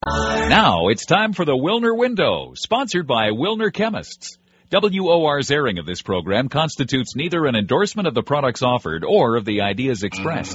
Now it's time for the Wilner Window, sponsored by Wilner Chemists. WOR's airing of this program constitutes neither an endorsement of the products offered or of the ideas expressed.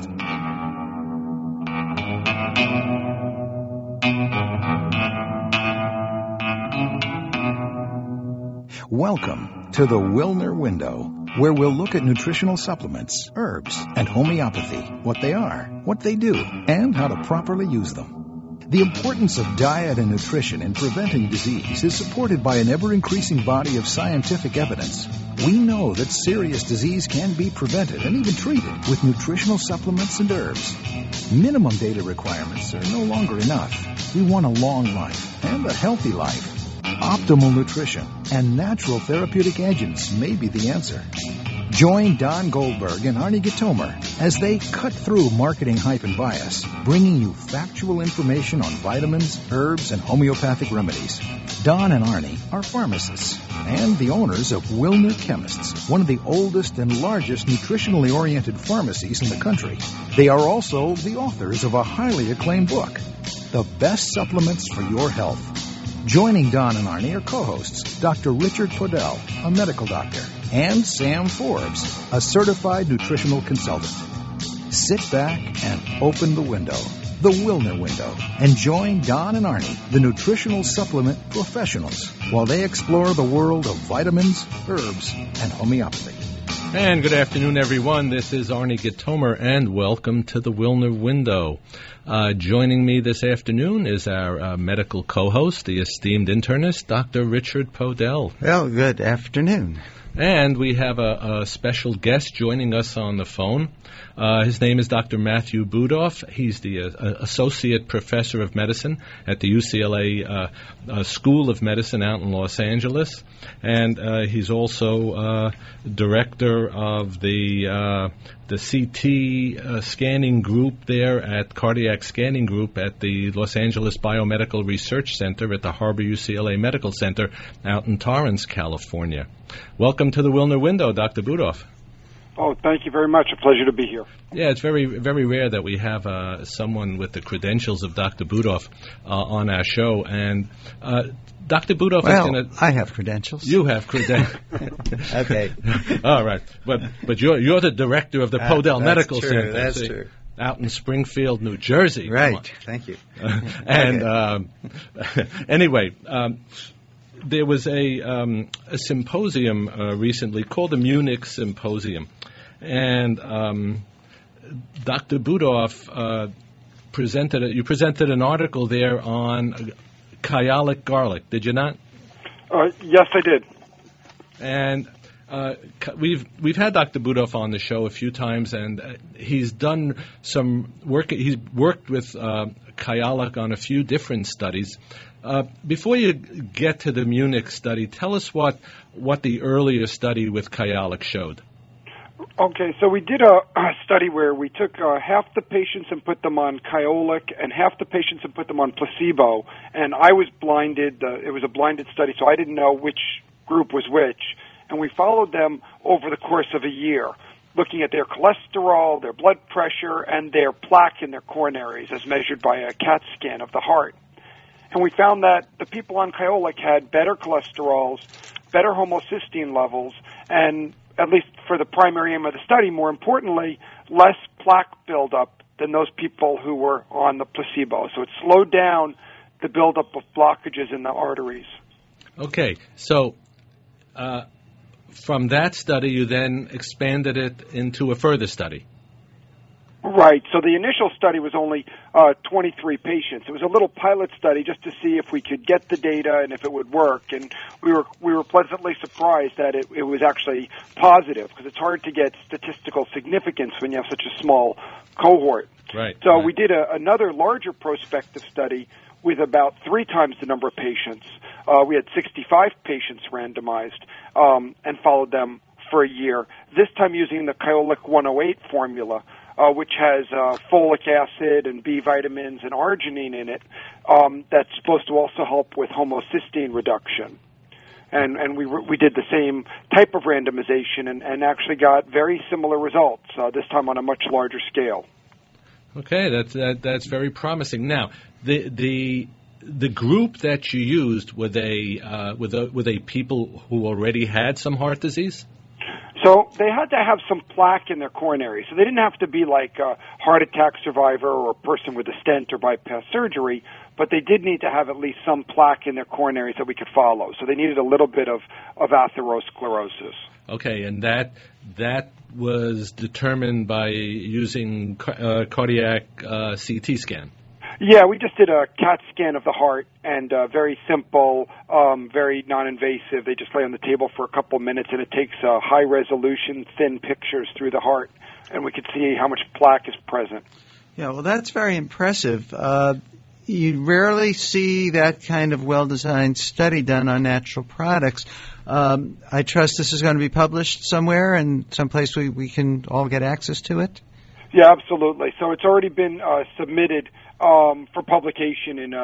Welcome to the Wilner Window, where we'll look at nutritional supplements, herbs, and homeopathy, what they are, what they do, and how to properly use them. The importance of diet and nutrition in preventing disease is supported by an ever-increasing body of scientific evidence. We know that serious disease can be prevented and even treated with nutritional supplements and herbs. Minimum data requirements are no longer enough. We want a long life and a healthy life. Optimal nutrition and natural therapeutic agents may be the answer. Join Don Goldberg and Arnie Gitomer as they cut through marketing hype and bias, bringing you factual information on vitamins, herbs, and homeopathic remedies. Don and Arnie are pharmacists and the owners of Wilner Chemists, one of the oldest and largest nutritionally oriented pharmacies in the country. They are also the authors of a highly acclaimed book, The Best Supplements for Your Health. Joining Don and Arnie are co-hosts Dr. Richard Podell, a medical doctor, and Sam Forbes, a certified nutritional consultant. Sit back and open the window, the Wilner Window, and join Don and Arnie, the nutritional supplement professionals, while they explore the world of vitamins, herbs, and homeopathy. And good afternoon, everyone. This is Arnie Gitomer, and welcome to the Wilner Window. Joining me this afternoon is our medical co-host, the esteemed internist, Dr. Richard Podell. Well, good afternoon. And we have a special guest joining us on the phone. His name is Dr. Matthew Budoff. He's the Associate Professor of Medicine at the UCLA School of Medicine out in Los Angeles. And he's also Director of the CT scanning group there at Cardiac Scanning Group at the Los Angeles Biomedical Research Center at the Harbor UCLA Medical Center out in Torrance, California. Welcome to the Wilner Window, Dr. Budoff. Oh, thank you very much. A pleasure to be here. Yeah, it's very, very rare that we have someone with the credentials of Dr. Budoff on our show. And Dr. Budoff is going to... I have credentials. You have credentials. Okay. All right. But you're the director of the Podell Medical Center. That's true. Out in Springfield, New Jersey. Right. Thank you. And anyway... there was a symposium recently called the Munich Symposium, and Dr. Budoff presented an article there on kyolic garlic. Did you not? Yes, I did. And we've had Dr. Budoff on the show a few times, and he's done some work. He's worked with kyolic on a few different studies. Before you get to the Munich study, tell us what the earlier study with kyolic showed. Okay, so we did a study where we took half the patients and put them on kyolic and half the patients and put them on placebo, and I was blinded. It was a blinded study, so I didn't know which group was which, and we followed them over the course of a year, looking at their cholesterol, their blood pressure, and their plaque in their coronaries as measured by a CAT scan of the heart. And we found that the people on kyolic had better cholesterols, better homocysteine levels, and at least for the primary aim of the study, more importantly, less plaque buildup than those people who were on the placebo. So it slowed down the buildup of blockages in the arteries. Okay, so from that study, you then expanded it into a further study. Right. So the initial study was only 23 patients. It was a little pilot study just to see if we could get the data and if it would work. And we were pleasantly surprised that it was actually positive, because it's hard to get statistical significance when you have such a small cohort. Right. So we did another larger prospective study with about 3 times the number of patients. We had 65 patients randomized and followed them for a year, this time using the Kyolic 108 formula, which has folic acid and B vitamins and arginine in it, that's supposed to also help with homocysteine reduction. And we did the same type of randomization and actually got very similar results, this time on a much larger scale. Okay, that's very promising. Now, the the group that you used, were they people who already had some heart disease? So they had to have some plaque in their coronary. So they didn't have to be like a heart attack survivor or a person with a stent or bypass surgery, but they did need to have at least some plaque in their coronaries that we could follow. So they needed a little bit of atherosclerosis. Okay, and that was determined by using cardiac CT scan. Yeah, we just did a CAT scan of the heart, and very simple, very non-invasive. They just lay on the table for a couple minutes, and it takes high-resolution, thin pictures through the heart, and we could see how much plaque is present. Yeah, well, that's very impressive. You rarely see that kind of well-designed study done on natural products. I trust this is going to be published somewhere and someplace we can all get access to it? Yeah, absolutely. So it's already been submitted for publication in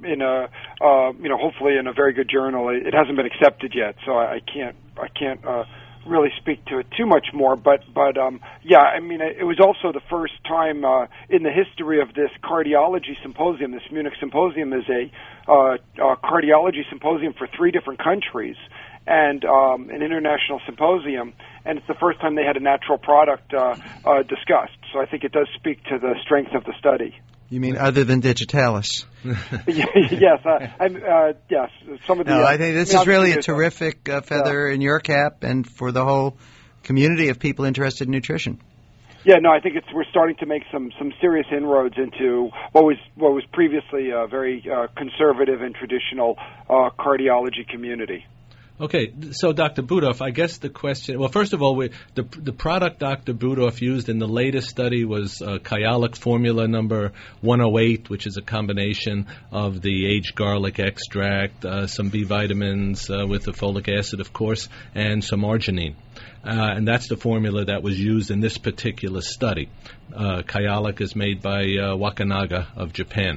hopefully in a very good journal. It hasn't been accepted yet, so I can't really speak to it too much more. But yeah, I mean, it was also the first time in the history of this cardiology symposium. This Munich symposium is a cardiology symposium for 3 different countries and an international symposium, and it's the first time they had a natural product discussed. So I think it does speak to the strength of the study. You mean other than Digitalis? Yes, yes. Some of the. No, I think this is really a terrific feather in your cap, and for the whole community of people interested in nutrition. Yeah, no, I think we're starting to make some serious inroads into what was previously a very conservative and traditional cardiology community. Okay, so Dr. Budoff, I guess the question, well, first of all, the product Dr. Budoff used in the latest study was Kyolic formula number 108, which is a combination of the aged garlic extract, some B vitamins with the folic acid, of course, and some arginine. And that's the formula that was used in this particular study. Kyolic is made by Wakanaga of Japan.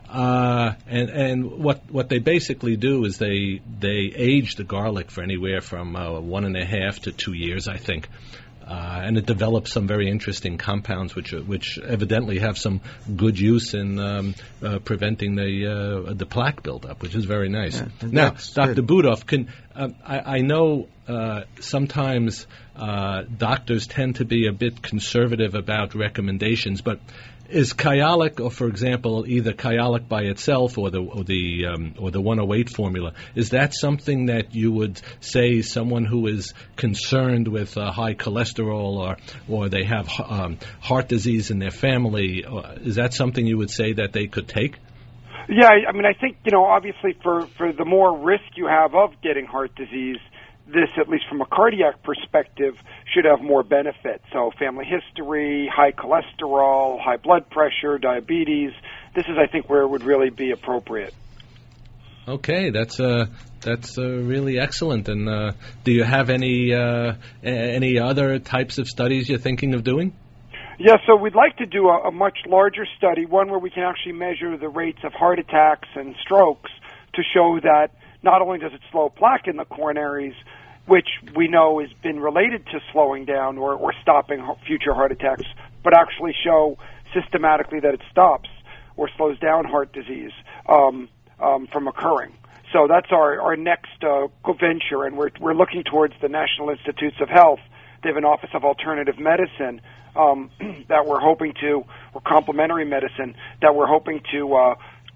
And what they basically do is they age the garlic for anywhere from 1.5 to 2 years, I think, and it develops some very interesting compounds which evidently have some good use in preventing the plaque buildup, which is very nice. Yeah, now, Dr. Budoff, I know sometimes doctors tend to be a bit conservative about recommendations, but is Kyolic, or for example, either Kyolic by itself or the 108 formula, is that something that you would say someone who is concerned with high cholesterol or they have heart disease in their family, is that something you would say that they could take? Yeah, I mean, I think, obviously for the more risk you have of getting heart disease, this, at least from a cardiac perspective, should have more benefit. So family history, high cholesterol, high blood pressure, diabetes, this is, I think, where it would really be appropriate. Okay, that's really excellent. And do you have any other types of studies you're thinking of doing? Yeah, so we'd like to do a much larger study, one where we can actually measure the rates of heart attacks and strokes to show that not only does it slow plaque in the coronaries, which we know has been related to slowing down or stopping future heart attacks, but actually show systematically that it stops or slows down heart disease from occurring. So that's our next venture, and we're looking towards the National Institutes of Health. They have an Office of Alternative Medicine that we're hoping to, or complementary medicine, that we're hoping to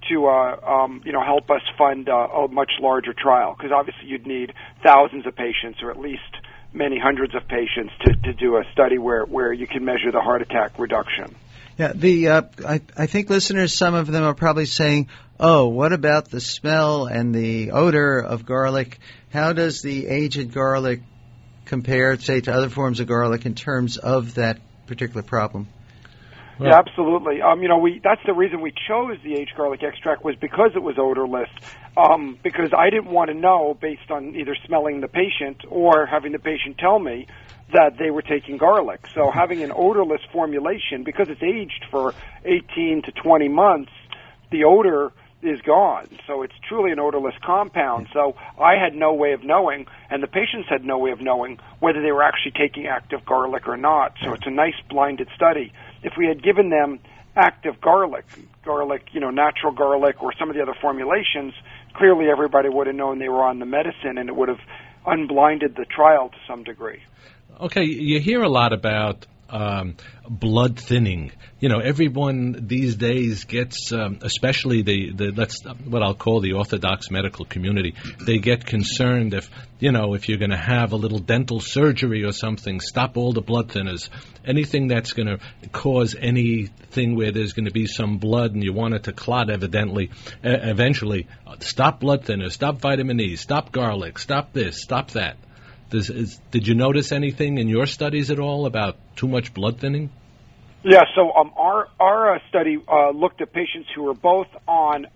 help us fund a much larger trial, because obviously you'd need thousands of patients, or at least many hundreds of patients, to do a study where you can measure the heart attack reduction. Yeah, I think listeners, some of them are probably saying, oh, what about the smell and the odor of garlic? How does the aged garlic compare, say, to other forms of garlic in terms of that particular problem? Well, yeah, absolutely. That's the reason we chose the aged garlic extract, was because it was odorless. Because I didn't want to know, based on either smelling the patient or having the patient tell me that they were taking garlic. So having an odorless formulation, because it's aged for 18 to 20 months, the odor is gone. So it's truly an odorless compound. So I had no way of knowing, and the patients had no way of knowing, whether they were actually taking active garlic or not. So it's a nice blinded study. If we had given them active garlic, natural garlic, or some of the other formulations, clearly everybody would have known they were on the medicine, and it would have unblinded the trial to some degree. Okay, you hear a lot about blood thinning. Everyone these days gets, especially what I'll call the orthodox medical community, they get concerned if you're going to have a little dental surgery or something, stop all the blood thinners. Anything that's going to cause anything where there's going to be some blood and you want it to clot eventually, stop blood thinners, stop vitamin E, stop garlic, stop this, stop that. Did you notice anything in your studies at all about too much blood thinning? Yeah, so our study looked at patients who were both on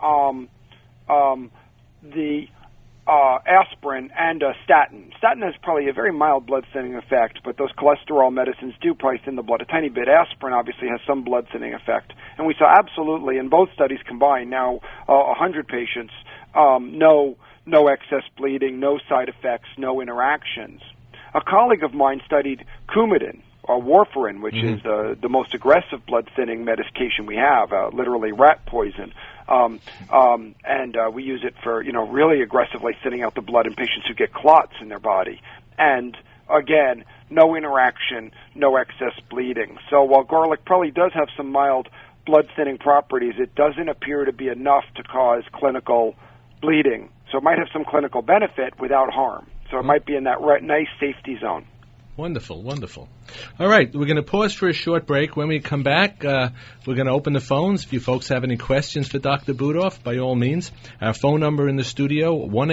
the aspirin and statin. Statin has probably a very mild blood thinning effect, but those cholesterol medicines do probably thin the blood a tiny bit. Aspirin obviously has some blood thinning effect. And we saw absolutely, in both studies combined, now 100 patients, no excess bleeding, no side effects, no interactions. A colleague of mine studied Coumadin, or warfarin, which is the most aggressive blood-thinning medication we have, literally rat poison. And we use it for, really aggressively thinning out the blood in patients who get clots in their body. And, again, no interaction, no excess bleeding. So while garlic probably does have some mild blood-thinning properties, it doesn't appear to be enough to cause clinical bleeding. So it might have some clinical benefit without harm. So it might be in that nice safety zone. Wonderful, wonderful. All right, we're going to pause for a short break. When we come back, we're going to open the phones. If you folks have any questions for Dr. Budoff, by all means, our phone number in the studio,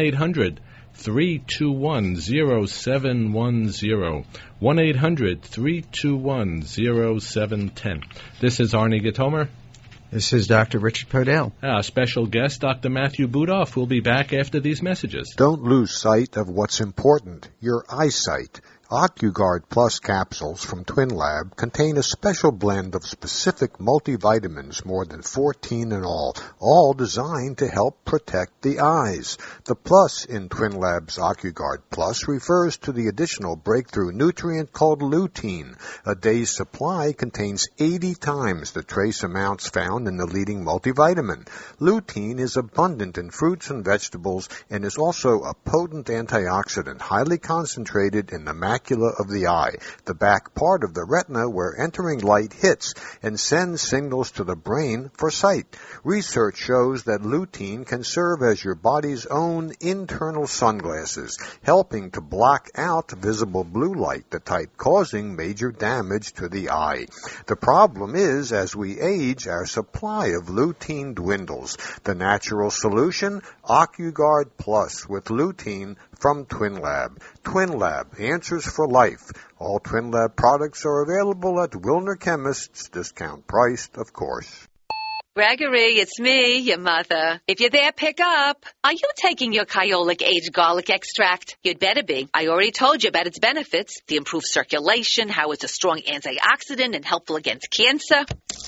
1-800-321-0710, 1-800-321-0710. This is Arnie Gitomer. This is Dr. Richard Podell. Our special guest, Dr. Matthew Budoff, will be back after these messages. Don't lose sight of what's important, your eyesight. OcuGuard Plus capsules from TwinLab contain a special blend of specific multivitamins, more than 14 in all designed to help protect the eyes. The plus in TwinLab's OcuGuard Plus refers to the additional breakthrough nutrient called lutein. A day's supply contains 80 times the trace amounts found in the leading multivitamin. Lutein is abundant in fruits and vegetables and is also a potent antioxidant, highly concentrated in the macula of the eye, the back part of the retina where entering light hits and sends signals to the brain for sight. Research shows that lutein can serve as your body's own internal sunglasses, helping to block out visible blue light, the type causing major damage to the eye. The problem is, as we age, our supply of lutein dwindles. The natural solution, OcuGuard Plus with lutein from TwinLab. TwinLab, answers for life. All TwinLab products are available at Wilner Chemists, discount priced, of course. Gregory, it's me, your mother. If you're there, pick up. Are you taking your Kyolic Aged Garlic Extract? You'd better be. I already told you about its benefits. The improved circulation, how it's a strong antioxidant and helpful against cancer.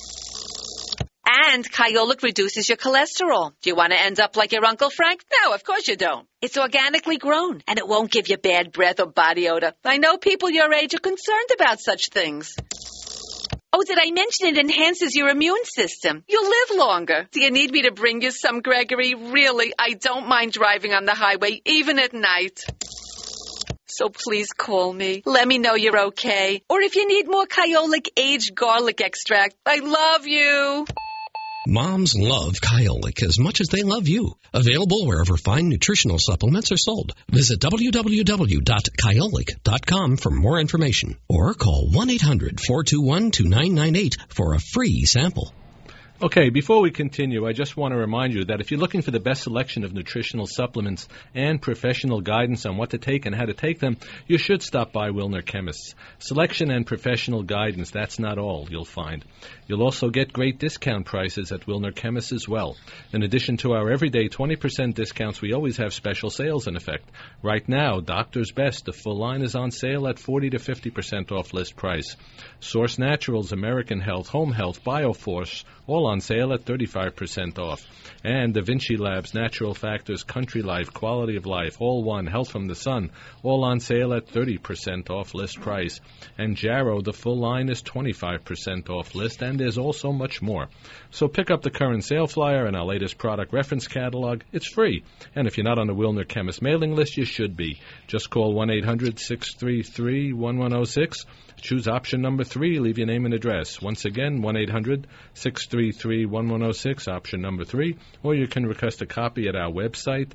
And Kyolic reduces your cholesterol. Do you want to end up like your Uncle Frank? No, of course you don't. It's organically grown, and it won't give you bad breath or body odor. I know people your age are concerned about such things. Oh, did I mention it enhances your immune system? You'll live longer. Do you need me to bring you some, Gregory? Really, I don't mind driving on the highway, even at night. So please call me. Let me know you're okay. Or if you need more Kyolic Aged Garlic Extract, I love you. Moms love Kyolic as much as they love you. Available wherever fine nutritional supplements are sold. Visit www.kyolic.com for more information or call 1-800-421-2998 for a free sample. Okay, before we continue, I just want to remind you that if you're looking for the best selection of nutritional supplements and professional guidance on what to take and how to take them, you should stop by Wilner Chemists. Selection and professional guidance, that's not all you'll find. You'll also get great discount prices at Wilner Chemists as well. In addition to our everyday 20% discounts, we always have special sales in effect. Right now, Doctor's Best, the full line is on sale at 40 to 50% off list price. Source Naturals, American Health, Home Health, Bioforce, all on sale at 35% off. And Da Vinci Labs, Natural Factors, Country Life, Quality of Life, All One, Health from the Sun, all on sale at 30% off list price. And Jarrow, the full line, is 25% off list, and there's also much more. So pick up the current sale flyer and our latest product reference catalog. It's free. And if you're not on the Wilner Chemist mailing list, you should be. Just call 1-800-633-1106. Choose option number 3. Leave your name and address. Once again, 1-800-633-1106, option number 3. Or you can request a copy at our website,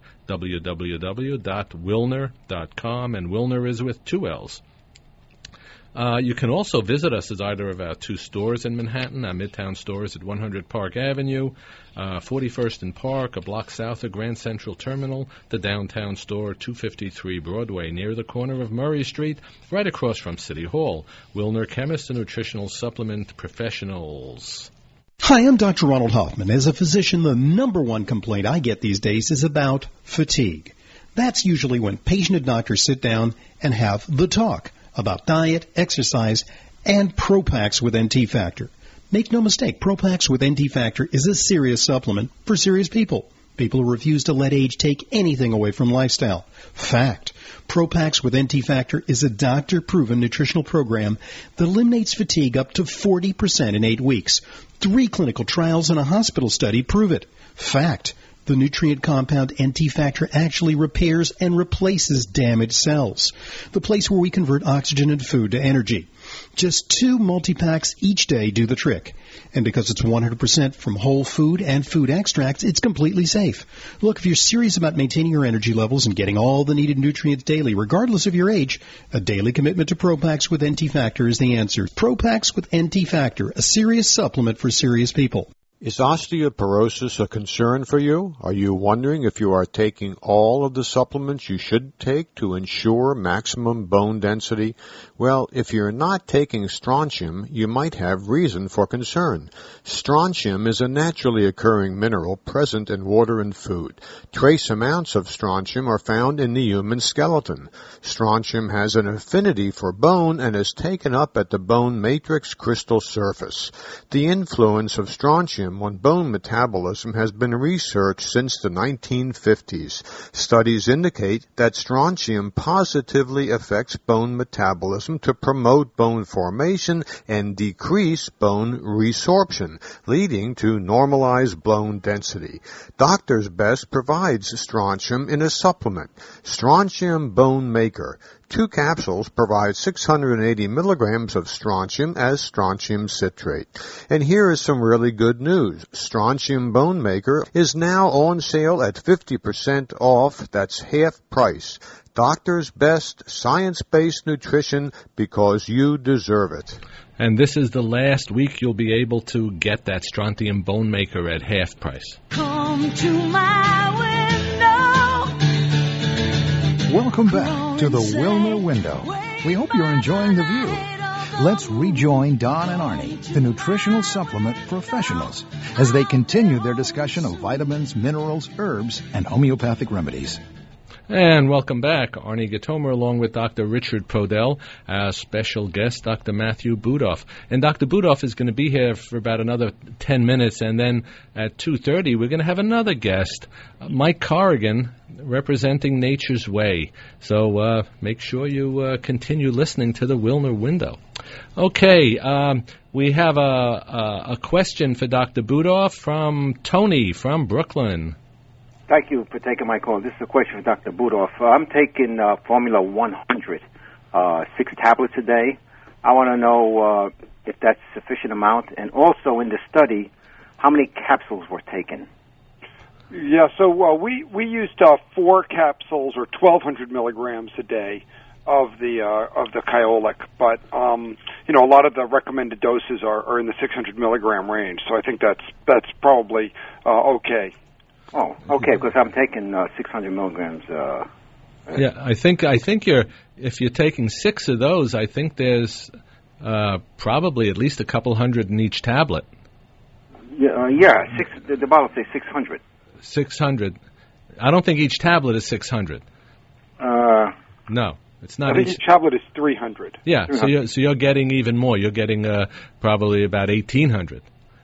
www.wilner.com, and Wilner is with 2 L's. You can also visit us at either of our 2 stores in Manhattan. Our Midtown store is at 100 Park Avenue, 41st and Park, a block south of Grand Central Terminal. The downtown store, 253 Broadway, near the corner of Murray Street, right across from City Hall. Wilner Chemist and Nutritional Supplement Professionals. Hi, I'm Dr. Ronald Hoffman. As a physician, the number one complaint I get these days is about fatigue. That's usually when patient and doctor sit down and have the talk about diet, exercise, and Propax with NT Factor. Make no mistake, Propax with NT Factor is a serious supplement for serious people. People who refuse to let age take anything away from lifestyle. Fact. Propax with NT Factor is a doctor-proven nutritional program that eliminates fatigue up to 40% in 8 weeks. 3 clinical trials and a hospital study prove it. Fact. The nutrient compound NT Factor actually repairs and replaces damaged cells, the place where we convert oxygen and food to energy. Just 2 multi-packs each day do the trick. And because it's 100% from whole food and food extracts, it's completely safe. Look, if you're serious about maintaining your energy levels and getting all the needed nutrients daily, regardless of your age, a daily commitment to Propax with NT Factor is the answer. Propax with NT Factor, a serious supplement for serious people. Is osteoporosis a concern for you? Are you wondering if you are taking all of the supplements you should take to ensure maximum bone density? Well, if you're not taking strontium, you might have reason for concern. Strontium is a naturally occurring mineral present in water and food. Trace amounts of strontium are found in the human skeleton. Strontium has an affinity for bone and is taken up at the bone matrix crystal surface. The influence of strontium on bone metabolism has been researched since the 1950s. Studies indicate that strontium positively affects bone metabolism to promote bone formation and decrease bone resorption, leading to normalized bone density. Doctor's Best provides strontium in a supplement, Strontium Bone Maker. 2 capsules provide 680 milligrams of strontium as strontium citrate. And here is some really good news. Strontium Bone Maker is now on sale at 50% off. That's half price. Doctor's Best science-based nutrition because you deserve it. And this is the last week you'll be able to get that Strontium Bone Maker at half price. Come to my window. Welcome back to the Wilner Window. We hope you're enjoying the view. Let's rejoin Don and Arnie, the nutritional supplement professionals, as they continue their discussion of vitamins, minerals, herbs, and homeopathic remedies. And welcome back. Arnie Gatomer along with Dr. Richard Podell, our special guest, Dr. Matthew Budoff. And Dr. Budoff is going to be here for about another 10 minutes, and then at 2:30 we're going to have another guest, Mike Corrigan, representing Nature's Way. So make sure you continue listening to the Wilner Window. Okay, we have a question for Dr. Budoff from Tony from Brooklyn. Thank you for taking my call. This is a question for Dr. Budoff. I'm taking Formula 100, 6 tablets a day. I want to know if that's sufficient amount, and also in the study, how many capsules were taken? Yeah, so we used 4 capsules or 1,200 milligrams a day of the Kyolic, but a lot of the recommended doses are in the 600 milligram range. So I think that's probably okay. Oh, okay, because I'm taking 600 milligrams. Yeah, I think if you're taking 6 of those, I think there's probably at least a couple hundred in each tablet. Yeah, the bottle says 600. 600. I don't think each tablet is 600. No, it's not. I think each tablet is 300. Yeah, 300. So you're getting even more. You're getting probably about 1,800.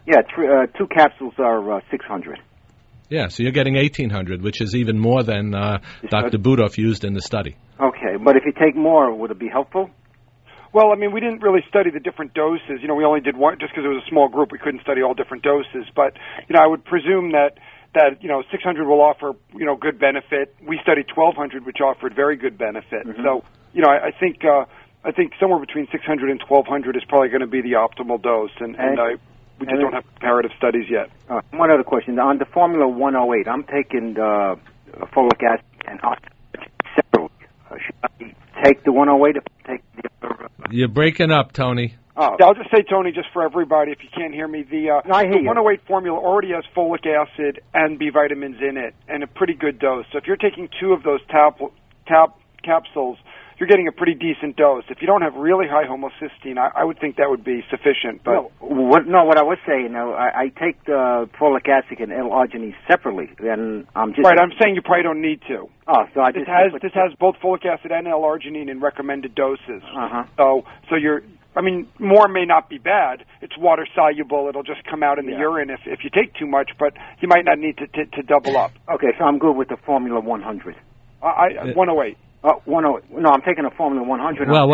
Yeah, 2 capsules are 600. Yeah, so you're getting 1,800, which is even more than Dr. Budoff used in the study. Okay, but if you take more, would it be helpful? Well, I mean, we didn't really study the different doses. We only did one, just because it was a small group, we couldn't study all different doses. But, I would presume that 600 will offer, good benefit. We studied 1,200, which offered very good benefit. Mm-hmm. So, I think somewhere between 600 and 1,200 is probably going to be the optimal dose. We just don't have comparative studies yet. One other question. On the Formula 108, I'm taking folic acid and separately. Should I take the 108 if I take the other? You're breaking up, Tony. Oh. I'll just say, Tony, just for everybody, if you can't hear me, the 108 formula already has folic acid and B vitamins in it, and a pretty good dose. So if you're taking 2 of those capsules, you're getting a pretty decent dose. If you don't have really high homocysteine, I would think that would be sufficient. But what I was saying, I take the folic acid and L-arginine separately, and I'm just... Right, I'm saying you probably don't need to. Oh, so this has both folic acid and L-arginine in recommended doses. Uh-huh. So you're... I mean, more may not be bad. It's water soluble. It'll just come out in the urine if you take too much, but you might not need to double up. Okay, so I'm good with the Formula 100. 108. 108. No, I'm taking a Formula 100. Well,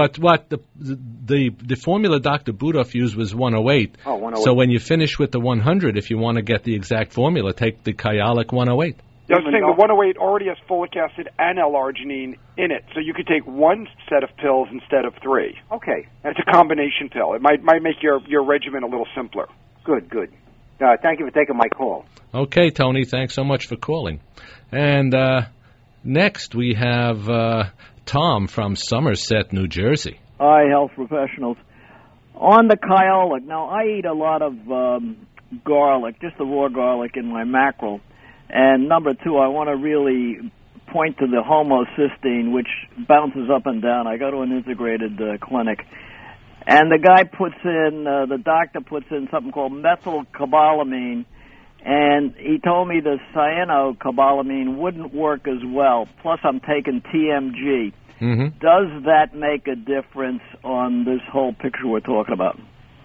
the formula Dr. Budoff used was 108. Oh, 108. So when you finish with the 100, if you want to get the exact formula, take the Kyolic 108. Yeah, I was saying the 108 already has folic acid and L-arginine in it, so you could take one set of pills instead of 3. Okay. It's a combination pill. It might make your regimen a little simpler. Good. Thank you for taking my call. Okay, Tony, thanks so much for calling. And next we have Tom from Somerset, New Jersey. Hi, health professionals. On the Kyolic, now I eat a lot of garlic, just the raw garlic in my mackerel. And number 2, I want to really point to the homocysteine, which bounces up and down. I go to an integrated clinic. And the guy the doctor puts in something called methylcobalamin, and he told me the cyanocobalamin wouldn't work as well. Plus, I'm taking TMG. Mm-hmm. Does that make a difference on this whole picture we're talking about?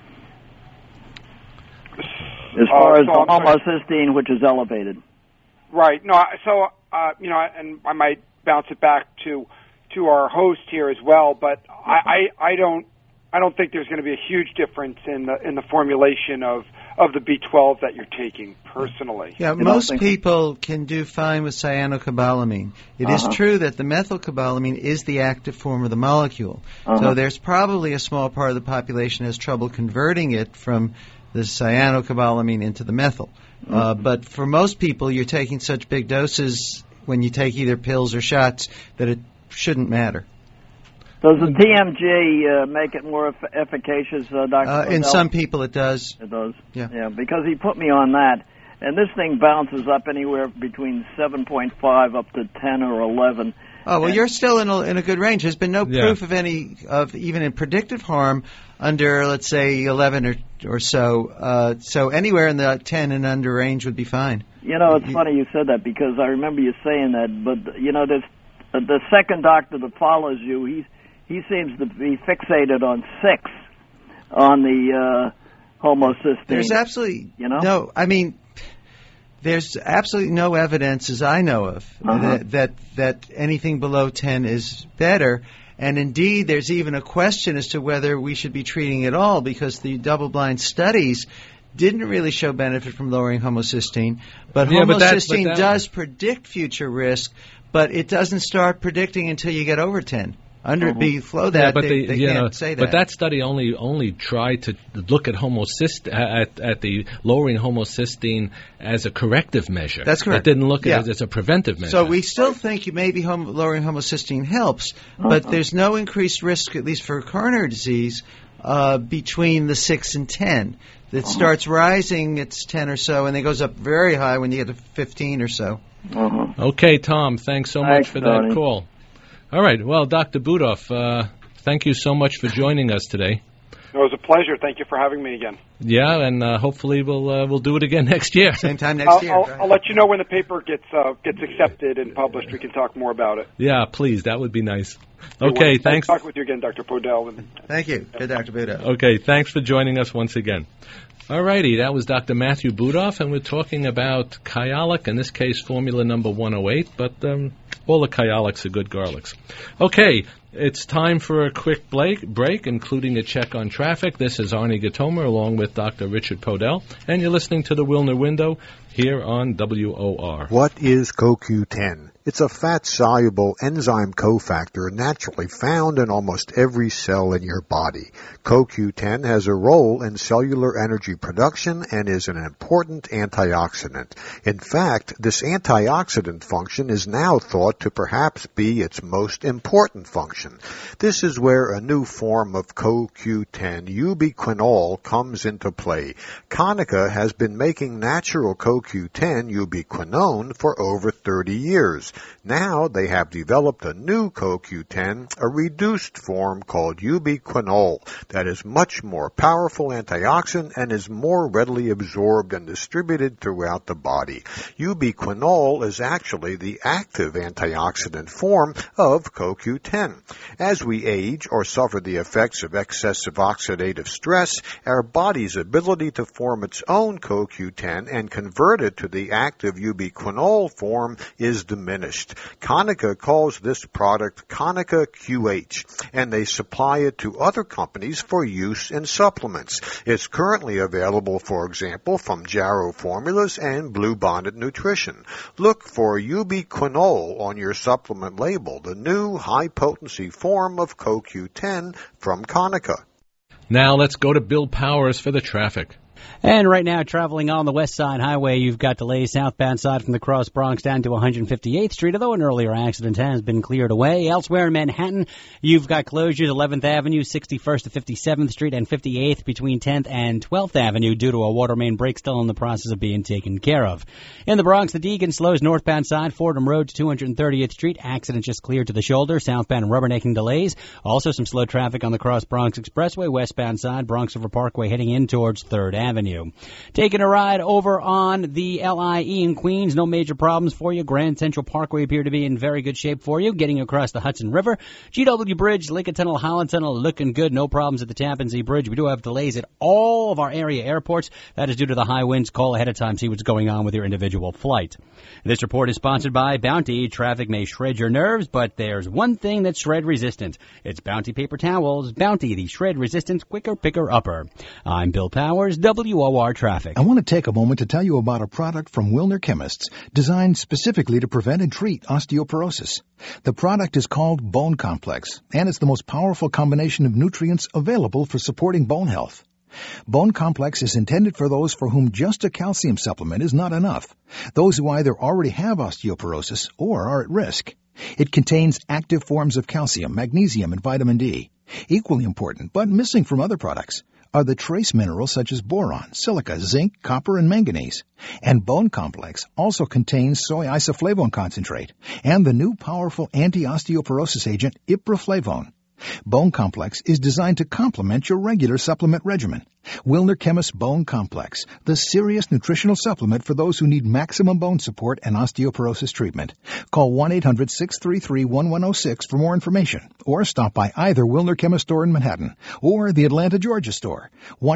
As far as the homocysteine, which is elevated. Right. No. So and I might bounce it back to our host here as well. But I don't think there's going to be a huge difference in the formulation of the B12 that you're taking personally. Yeah, most people can do fine with cyanocobalamin. It is true that the methylcobalamin is the active form of the molecule. So there's probably a small part of the population has trouble converting it from the cyanocobalamin into the methyl. But for most people, you're taking such big doses when you take either pills or shots that it shouldn't matter. Does the TMG make it more efficacious, Dr. In some people it does. It does? Yeah, because he put me on that. And this thing bounces up anywhere between 7.5 up to 10 or 11. Oh, well, you're still in a good range. There's been no proof of even in predictive harm under, let's say, 11 or so. So anywhere in the 10 and under range would be fine. It's funny you said that because I remember you saying that. But, there's the second doctor that follows you, he seems to be fixated on 6 on the homocysteine. There's absolutely no. I mean, there's absolutely no evidence, as I know of, that anything below 10 is better. And indeed, there's even a question as to whether we should be treating at all, because the double-blind studies didn't really show benefit from lowering homocysteine. But homocysteine does predict future risk, but it doesn't start predicting until you get over 10. Below that, they can't say that. But that study only tried to look at at the lowering homocysteine as a corrective measure. That's correct. It didn't look at it as a preventive measure. So we still think maybe lowering homocysteine helps, but there's no increased risk, at least for coronary disease, between the 6 and 10. It starts rising, it's 10 or so, and it goes up very high when you get to 15 or so. Okay, Tom, thanks so much for that call. All right. Well, Dr. Budoff, thank you so much for joining us today. It was a pleasure. Thank you for having me again. Yeah, and hopefully we'll do it again next year. Same time next year. I'll let you know when the paper gets accepted and published. We can talk more about it. Yeah, please. That would be nice. Okay, thanks. I'll talk with you again, Dr. Podell. Thank you. Good, Dr. Budoff. Okay, thanks for joining us once again. All righty, that was Dr. Matthew Budoff, and we're talking about Kyolic, in this case formula number 108, but all the Kyolics are good garlics. Okay, it's time for a quick break, including a check on traffic. This is Arnie Gatomer along with Dr. Richard Podell, and you're listening to the Wilner Window here on WOR. What is CoQ10? It's a fat-soluble enzyme cofactor naturally found in almost every cell in your body. CoQ10 has a role in cellular energy production and is an important antioxidant. In fact, this antioxidant function is now thought to perhaps be its most important function. This is where a new form of CoQ10, ubiquinol, comes into play. Konica has been making natural CoQ10, ubiquinone, for over 30 years. Now they have developed a new CoQ10, a reduced form called ubiquinol, that is much more powerful antioxidant and is more readily absorbed and distributed throughout the body. Ubiquinol is actually the active antioxidant form of CoQ10. As we age or suffer the effects of excessive oxidative stress, our body's ability to form its own CoQ10 and convert it to the active ubiquinol form is diminished. Konica calls this product Konica QH, and they supply it to other companies for use in supplements. It's currently available, for example, from Jarrow Formulas and Bluebonnet Nutrition. Look for ubiquinol on your supplement label, the new high-potency form of CoQ10 from Konica. Now let's go to Bill Powers for the traffic. And right now, traveling on the West Side Highway, you've got delays southbound side from the Cross Bronx down to 158th Street, although an earlier accident has been cleared away. Elsewhere in Manhattan, you've got closures 11th Avenue, 61st to 57th Street, and 58th between 10th and 12th Avenue due to a water main break still in the process of being taken care of. In the Bronx, the Deacon slows northbound side, Fordham Road to 230th Street. Accident just cleared to the shoulder. Southbound rubbernecking delays. Also some slow traffic on the Cross Bronx Expressway, westbound side, Bronx River Parkway heading in towards 3rd Avenue. Taking a ride over on the LIE in Queens, no major problems for you. Grand Central Parkway appear to be in very good shape for you. Getting across the Hudson River, GW Bridge, Lincoln Tunnel, Holland Tunnel, looking good. No problems at the Tappan Zee Bridge. We do have delays at all of our area airports. That is due to the high winds. Call ahead of time, see what's going on with your individual flight. This report is sponsored by Bounty. Traffic may shred your nerves, but there's one thing that's shred resistant. It's Bounty paper towels. Bounty, the shred resistant quicker picker upper. I'm Bill Powers, WOR Traffic. I want to take a moment to tell you about a product from Wilner Chemists designed specifically to prevent and treat osteoporosis. The product is called Bone Complex, and it's the most powerful combination of nutrients available for supporting bone health. Bone Complex is intended for those for whom just a calcium supplement is not enough, those who either already have osteoporosis or are at risk. It contains active forms of calcium, magnesium, and vitamin D. Equally important, but missing from other products, are the trace minerals such as boron, silica, zinc, copper, and manganese. And Bone Complex also contains soy isoflavone concentrate and the new powerful anti-osteoporosis agent ipraflavone. Bone Complex is designed to complement your regular supplement regimen. Wilner Chemist Bone Complex, the serious nutritional supplement for those who need maximum bone support and osteoporosis treatment. Call 1-800-633-1106 for more information, or stop by either Wilner Chemist store in Manhattan or the Atlanta, Georgia store.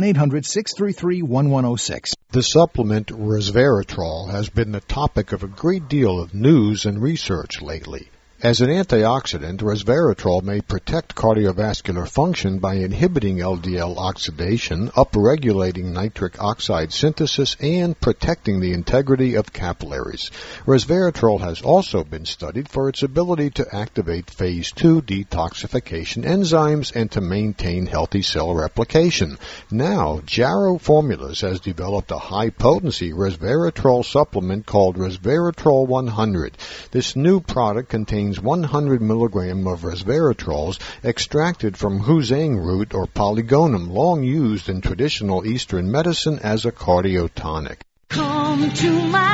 1-800-633-1106. The supplement resveratrol has been the topic of a great deal of news and research lately. As an antioxidant, resveratrol may protect cardiovascular function by inhibiting LDL oxidation, upregulating nitric oxide synthesis, and protecting the integrity of capillaries. Resveratrol has also been studied for its ability to activate phase 2 detoxification enzymes and to maintain healthy cell replication. Now, Jarrow Formulas has developed a high-potency resveratrol supplement called Resveratrol 100. This new product contains 100 milligram of resveratrols extracted from Huzang root or Polygonum, long used in traditional Eastern medicine as a cardiotonic. Come to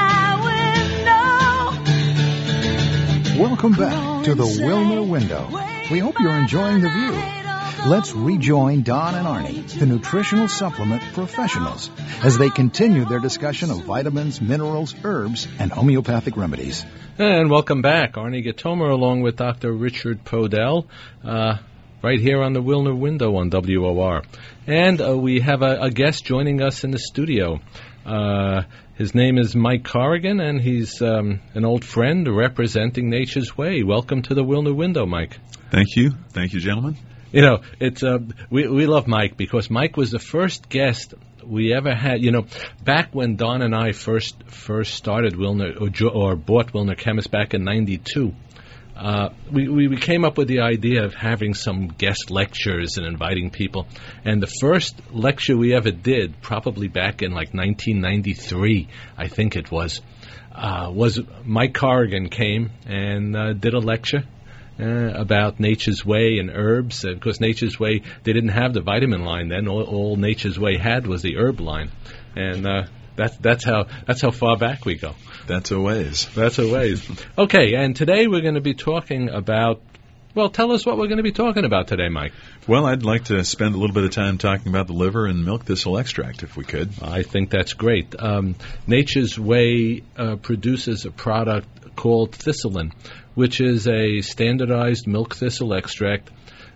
my window. Welcome back to the Wilner Window. We hope you're enjoying the view. Let's rejoin Don and Arnie, the nutritional supplement professionals, as they continue their discussion of vitamins, minerals, herbs, and homeopathic remedies. And welcome back. Arnie Gatomer along with Dr. Richard Podell, right here on the Wilner Window on WOR. And we have a guest joining us in the studio. His name is Mike Corrigan, and he's an old friend representing Nature's Way. Welcome to the Wilner Window, Mike. Thank you. Thank you, gentlemen. You know, it's we love Mike because Mike was the first guest we ever had. You know, back when Don and I first started Wilner or bought Wilner Chemist back in '92. We came up with the idea of having some guest lectures and inviting people. And the first lecture we ever did, probably back in like 1993, I think it was Mike Corrigan came and did a lecture about Nature's Way and herbs. Because Nature's Way, they didn't have the vitamin line then. All Nature's Way had was the herb line. And that's how far back we go. That's a ways. That's a ways. Okay, and today we're going to be talking about, well, tell us what we're going to be talking about today, Mike. Well, I'd like to spend a little bit of time talking about the liver and milk thistle extract, if we could. I think that's great. Nature's Way produces a product called Thistolin, which is a standardized milk thistle extract.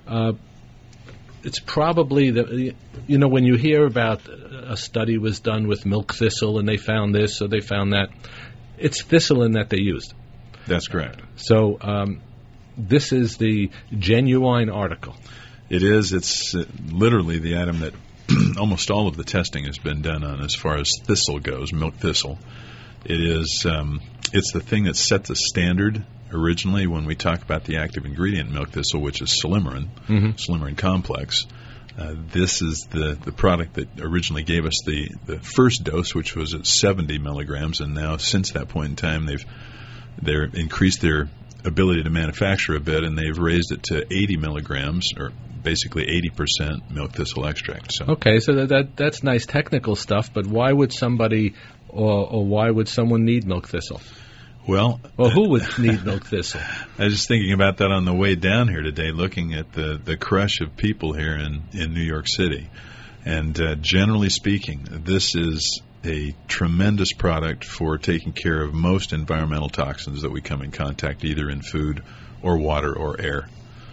It's probably when you hear about a study was done with milk thistle and they found this or they found that, it's Thistolin that they used. That's correct. So this is the genuine article. It is. It's literally the item that almost all of the testing has been done on as far as thistle goes, milk thistle. It is. It's the thing that set the standard originally when we talk about the active ingredient in milk thistle, which is Silimarin, Silimarin complex. This is the product that originally gave us the first dose, which was at 70 milligrams, and now since that point in time they've increased their ability to manufacture a bit, and they've raised it to 80 milligrams, or basically 80% milk thistle extract. So. Okay, so that's nice technical stuff, but why would somebody or why would someone need milk thistle? Well, who would need milk thistle? I was just thinking about that on the way down here today, looking at the crush of people here in New York City. And generally speaking, this is a tremendous product for taking care of most environmental toxins that we come in contact either in food or water or air.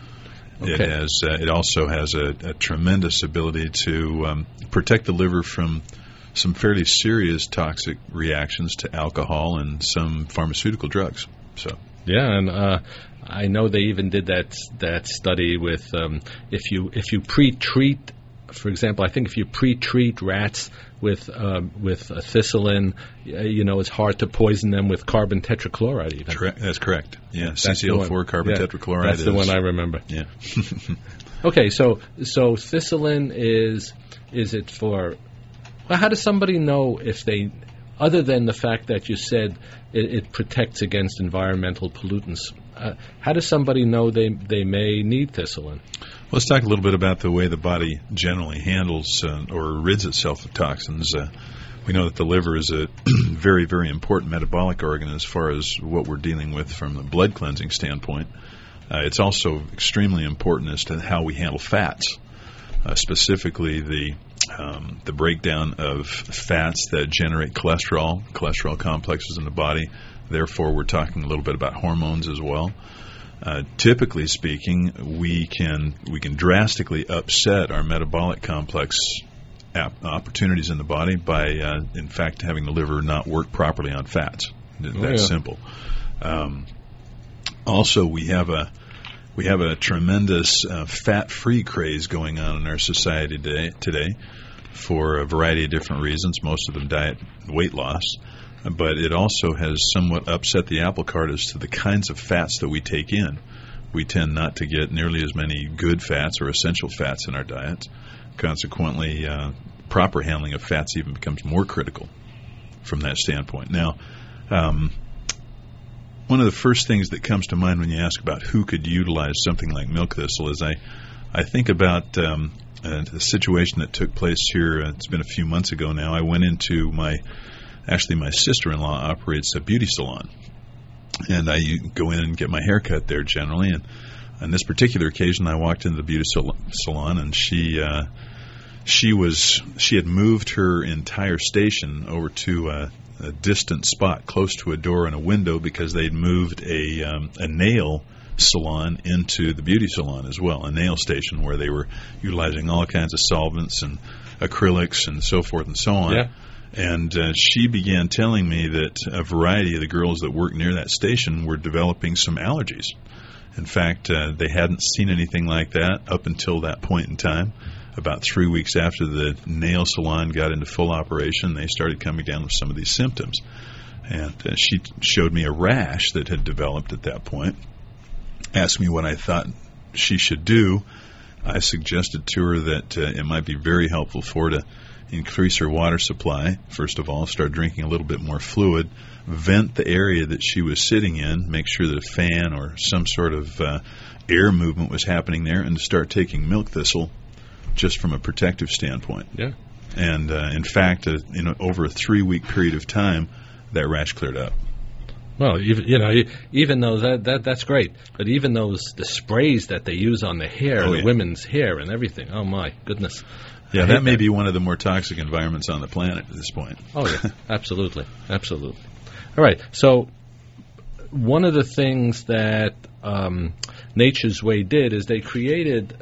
Okay. It also has a tremendous ability to protect the liver from some fairly serious toxic reactions to alcohol and some pharmaceutical drugs. So yeah, and I know they even did that study with if you pre-treat, for example, I think if you pre-treat rats with Thistolin, it's hard to poison them with carbon tetrachloride even. That's correct. Yeah, CCl4 carbon tetrachloride. That's the one I remember. Yeah. Okay, so Thistolin is it for? Well, how does somebody know if they, other than the fact that you said it protects against environmental pollutants, how does somebody know they may need Thistolin? Well, let's talk a little bit about the way the body generally handles or rids itself of toxins. We know that the liver is a very, very important metabolic organ as far as what we're dealing with from the blood cleansing standpoint. It's also extremely important as to how we handle fats, specifically the breakdown of fats that generate cholesterol complexes in the body. Therefore, we're talking a little bit about hormones as well. Typically speaking, we can drastically upset our metabolic complex opportunities in the body by, in fact, having the liver not work properly on fats. That's simple. Also, we have a tremendous fat-free craze going on in our society today for a variety of different reasons, most of them diet and weight loss. But it also has somewhat upset the apple cart as to the kinds of fats that we take in. We tend not to get nearly as many good fats or essential fats in our diets. Consequently, proper handling of fats even becomes more critical from that standpoint. Now, one of the first things that comes to mind when you ask about who could utilize something like milk thistle is I think about a situation that took place here. It's been a few months ago now. I went into my sister-in-law operates a beauty salon, and I go in and get my hair cut there generally, and On this particular occasion, I walked into the beauty salon, and she had moved her entire station over to a distant spot close to a door and a window because they'd moved a nail salon into the beauty salon as well, a nail station where they were utilizing all kinds of solvents and acrylics and so forth and so on. Yeah. And she began telling me that a variety of the girls that worked near that station were developing some allergies. In fact, they hadn't seen anything like that up until that point in time. About 3 weeks after the nail salon got into full operation, they started coming down with some of these symptoms. And she showed me a rash that had developed at that point, asked me what I thought she should do. I suggested to her that it might be very helpful for her to increase her water supply. First of all, start drinking a little bit more fluid, vent the area that she was sitting in, make sure that a fan or some sort of air movement was happening there, and to start taking milk thistle just from a protective standpoint. Yeah. And in fact, over a 3-week period of time, that rash cleared up. Well, even though that's great, but even the sprays that they use on the hair, the women's hair and everything, oh my goodness. Yeah, that may be one of the more toxic environments on the planet at this point. Oh, yeah, absolutely. All right, so one of the things that Nature's Way did is they created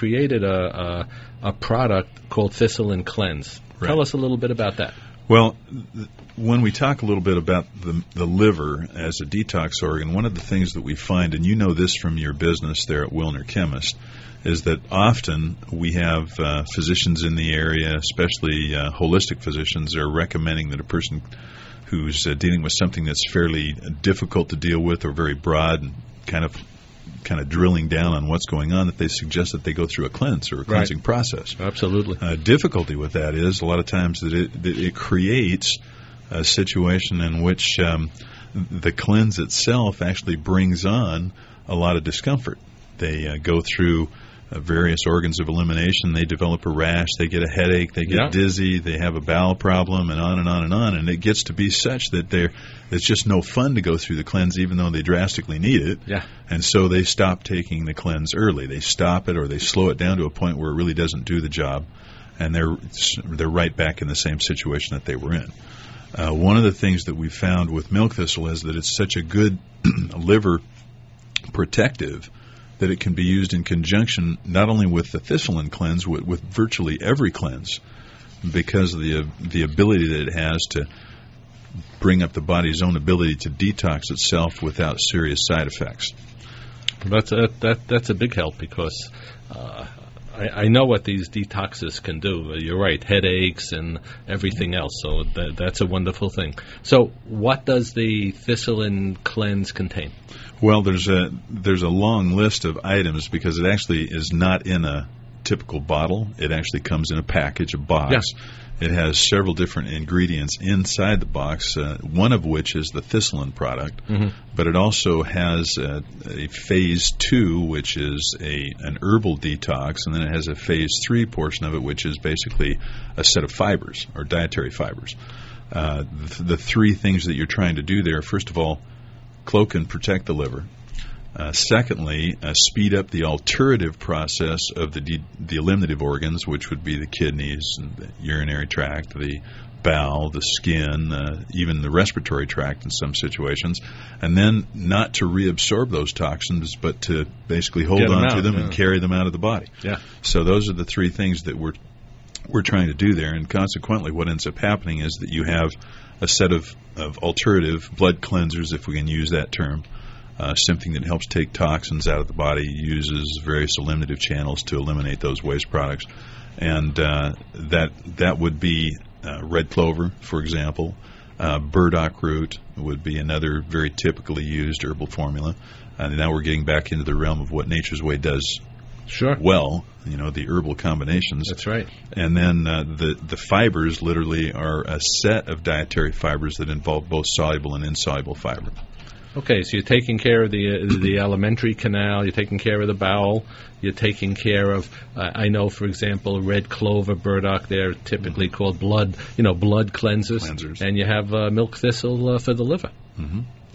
a product called Thistle and Cleanse. Right. Tell us a little bit about that. Well, when we talk a little bit about the liver as a detox organ, one of the things that we find, and you know this from your business there at Wilner Chemist, is that often we have physicians in the area, especially holistic physicians, are recommending that a person who's dealing with something that's fairly difficult to deal with or very broad and kind of drilling down on what's going on, that they suggest that they go through a cleanse or a cleansing process. Absolutely. Difficulty with that is a lot of times that it creates a situation in which the cleanse itself actually brings on a lot of discomfort. They go through various organs of elimination. They develop a rash. They get a headache. They get dizzy. They have a bowel problem, and on and on and on. And it gets to be such that it's just no fun to go through the cleanse, even though they drastically need it. Yeah. And so they stop taking the cleanse early. They stop it, or they slow it down to a point where it really doesn't do the job, and they're right back in the same situation that they were in. One of the things that we found with milk thistle is that it's such a good liver protective that it can be used in conjunction not only with the Thistle and Cleanse, with virtually every cleanse, because of the ability that it has to bring up the body's own ability to detox itself without serious side effects. That's a big help, because I know what these detoxes can do. You're right, headaches and everything else, so that's a wonderful thing. So what does the Thistle and Cleanse contain? Well, there's a long list of items, because it actually is not in a typical bottle. It actually comes in a package, a box. Yeah. It has several different ingredients inside the box, one of which is the Thistle product, but it also has a phase 2, which is an herbal detox, and then it has a phase 3 portion of it, which is basically a set of fibers, or dietary fibers. The three things that you're trying to do there, first of all, cloak and protect the liver. Secondly, speed up the alterative process of the eliminative organs, which would be the kidneys, and the urinary tract, the bowel, the skin, even the respiratory tract in some situations, and then not to reabsorb those toxins, but to basically hold on to them and carry them out of the body. Yeah. So those are the three things that we're trying to do there, and consequently what ends up happening is that you have a set of alterative blood cleansers, if we can use that term, something that helps take toxins out of the body, uses various eliminative channels to eliminate those waste products, and that would be red clover, for example. Burdock root would be another very typically used herbal formula. And now we're getting back into the realm of what Nature's Way does well, the herbal combinations. That's right. And then the fibers literally are a set of dietary fibers that involve both soluble and insoluble fiber. Okay, so you're taking care of the alimentary canal, you're taking care of the bowel, you're taking care of, I know, for example, red clover, burdock, they're typically called blood cleansers. And you have milk thistle for the liver. Mm-hmm.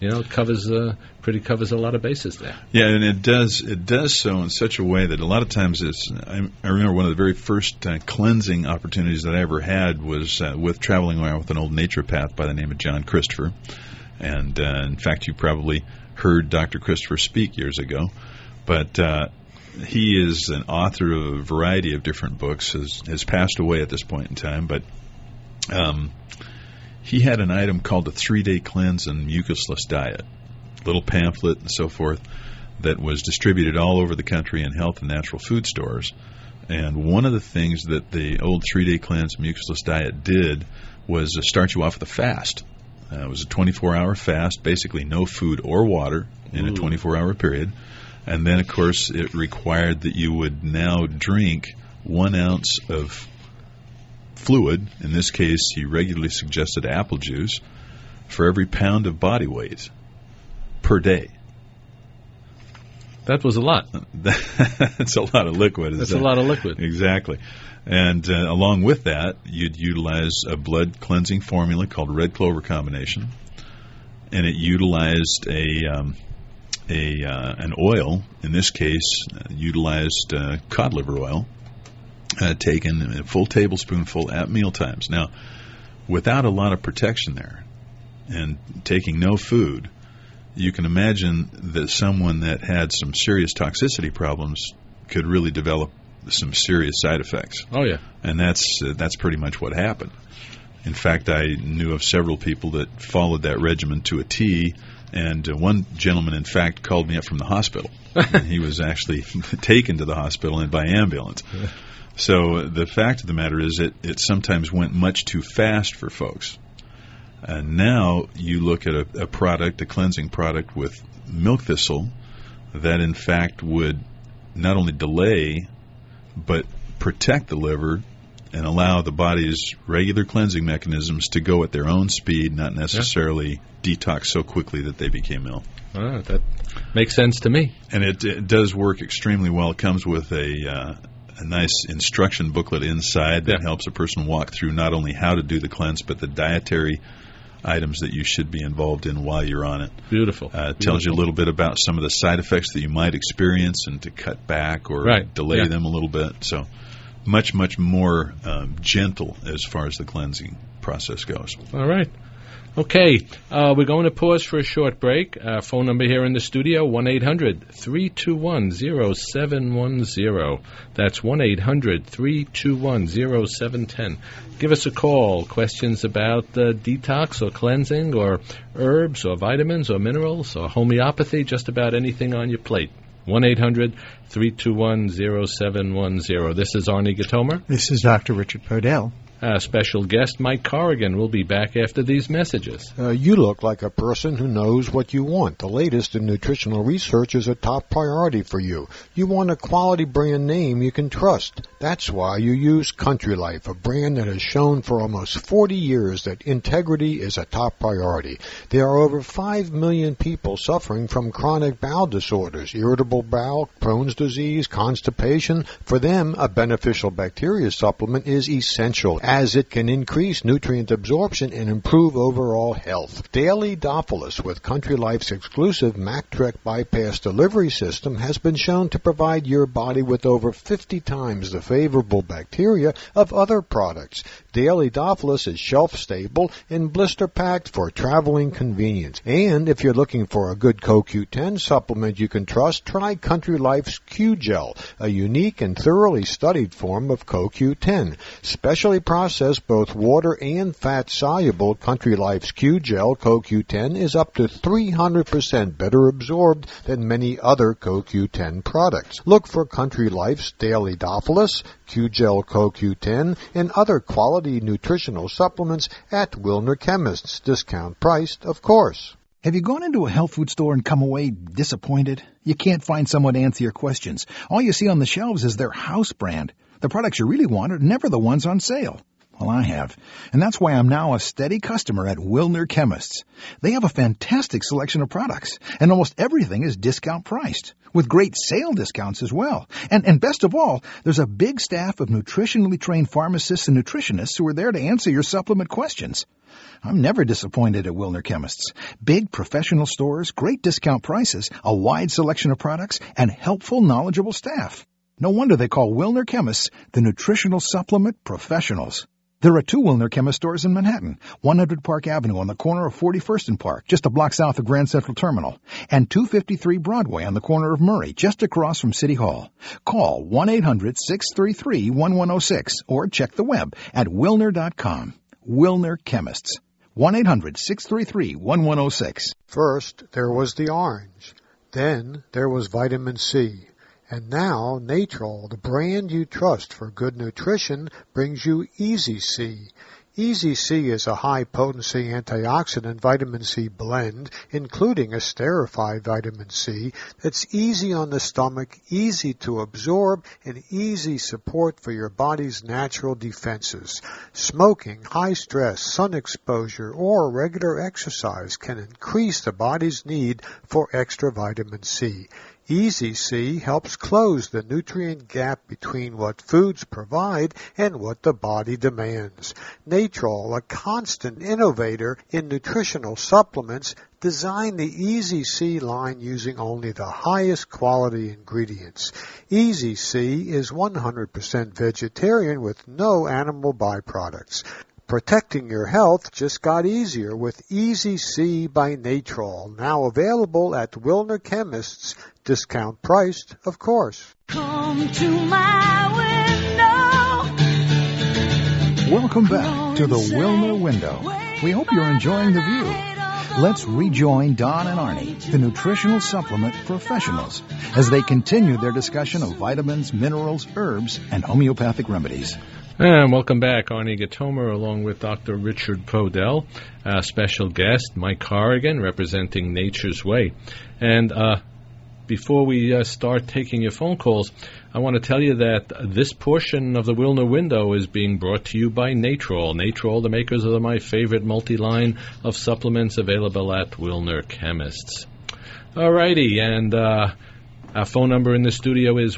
it covers a lot of bases there. Yeah, and it does so in such a way that a lot of times I remember one of the very first cleansing opportunities that I ever had was with traveling around with an old naturopath by the name of John Christopher. And in fact, you probably heard Dr. Christopher speak years ago. But he is an author of a variety of different books, has passed away at this point in time. But he had an item called the 3-Day Cleanse and Mucusless Diet, little pamphlet and so forth, that was distributed all over the country in health and natural food stores. And one of the things that the old 3-Day Cleanse and Mucusless Diet did was start you off with a fast. It was a 24-hour fast, basically no food or water in a 24-hour period. And then, of course, it required that you would now drink 1 ounce of fluid. In this case, he regularly suggested apple juice for every pound of body weight per day. That was a lot. That's a lot of liquid. That's a lot of liquid. Exactly. And along with that, you'd utilize a blood cleansing formula called Red Clover Combination, and it utilized an oil. In this case, utilized cod liver oil, taken a full tablespoonful at meal times. Now, without a lot of protection there, and taking no food, you can imagine that someone that had some serious toxicity problems could really develop some serious side effects. Oh, yeah. And that's pretty much what happened. In fact, I knew of several people that followed that regimen to a T, and one gentleman, in fact, called me up from the hospital. And he was actually taken to the hospital and by ambulance. So the fact of the matter is it sometimes went much too fast for folks. And now you look at a product, a cleansing product with milk thistle that in fact would not only delay but protect the liver and allow the body's regular cleansing mechanisms to go at their own speed, not necessarily detox so quickly that they became ill. That makes sense to me. And it does work extremely well. It comes with a nice instruction booklet inside that helps a person walk through not only how to do the cleanse, but the dietary items that you should be involved in while you're on it. Beautiful. It tells you a little bit about some of the side effects that you might experience and to cut back or delay them a little bit. So much, much more gentle as far as the cleansing process goes. All right. Okay, we're going to pause for a short break. Phone number here in the studio, 1-800-321-0710. That's 1-800-321-0710. Give us a call. Questions about detox or cleansing or herbs or vitamins or minerals or homeopathy, just about anything on your plate. 1-800-321-0710. This is Arnie Gatomer. This is Dr. Richard Podell. Special guest Mike Corrigan will be back after these messages. You look like a person who knows what you want. The latest in nutritional research is a top priority for you. You want a quality brand name you can trust. That's why you use Country Life, a brand that has shown for almost 40 years that integrity is a top priority. There are over 5 million people suffering from chronic bowel disorders, irritable bowel, Crohn's disease, constipation. For them, a beneficial bacteria supplement is essential, as it can increase nutrient absorption and improve overall health. Daily Dophilus with Country Life's exclusive MacTrek bypass delivery system has been shown to provide your body with over 50 times the favorable bacteria of other products. Daily Dophilus is shelf-stable and blister-packed for traveling convenience. And if you're looking for a good CoQ10 supplement you can trust, try Country Life's Q-Gel, a unique and thoroughly studied form of CoQ10. Specially processed, both water and fat-soluble, Country Life's Q-Gel CoQ10 is up to 300% better absorbed than many other CoQ10 products. Look for Country Life's Daily Dophilus, Q-Gel CoQ10, and other quality nutritional supplements at Wilner Chemists. Discount priced, of course. Have you gone into a health food store and come away disappointed? You can't find someone to answer your questions. All you see on the shelves is their house brand. The products you really want are never the ones on sale. Well, I have. And that's why I'm now a steady customer at Wilner Chemists. They have a fantastic selection of products, and almost everything is discount priced, with great sale discounts as well. And best of all, there's a big staff of nutritionally trained pharmacists and nutritionists who are there to answer your supplement questions. I'm never disappointed at Wilner Chemists. Big professional stores, great discount prices, a wide selection of products, and helpful, knowledgeable staff. No wonder they call Wilner Chemists the nutritional supplement professionals. There are 2 Wilner Chemist stores in Manhattan, 100 Park Avenue on the corner of 41st and Park, just a block south of Grand Central Terminal, and 253 Broadway on the corner of Murray, just across from City Hall. Call 1-800-633-1106 or check the web at Wilner.com. Wilner Chemists. 1-800-633-1106. First, there was the orange. Then, there was vitamin C. And now, Natrol, the brand you trust for good nutrition, brings you Easy C. Easy C is a high-potency antioxidant vitamin C blend, including esterified vitamin C, that's easy on the stomach, easy to absorb, and easy support for your body's natural defenses. Smoking, high stress, sun exposure, or regular exercise can increase the body's need for extra vitamin C. Easy C helps close the nutrient gap between what foods provide and what the body demands. Natrol, a constant innovator in nutritional supplements, designed the Easy C line using only the highest quality ingredients. Easy C is 100% vegetarian with no animal byproducts. Protecting your health just got easier with Easy C by Natrol, now available at Wilner Chemists, discount priced, of course. Come to my window. Welcome back to the Wilner Window. We hope you're enjoying the view. Let's rejoin Don and Arnie, the nutritional supplement professionals, as they continue their discussion of vitamins, minerals, herbs, and homeopathic remedies. And welcome back, Arnie Gatomer, along with Dr. Richard Podell, special guest, Mike Corrigan, representing Nature's Way. And before we start taking your phone calls, I want to tell you that this portion of the Wilner Window is being brought to you by Natrol. Natrol, the makers of my favorite multi-line of supplements available at Wilner Chemists. All righty, and our phone number in the studio is